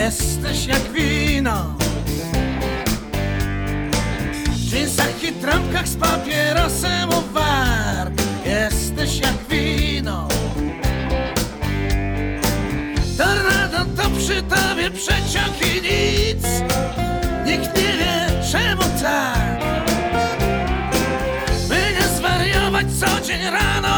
Jesteś jak wino, w dżinsach i trampkach z papierosem u warg. Jesteś jak wino, tornado to przy tobie przeciąg i nic. Nikt nie wie czemu tak, by nie zwariować co dzień rano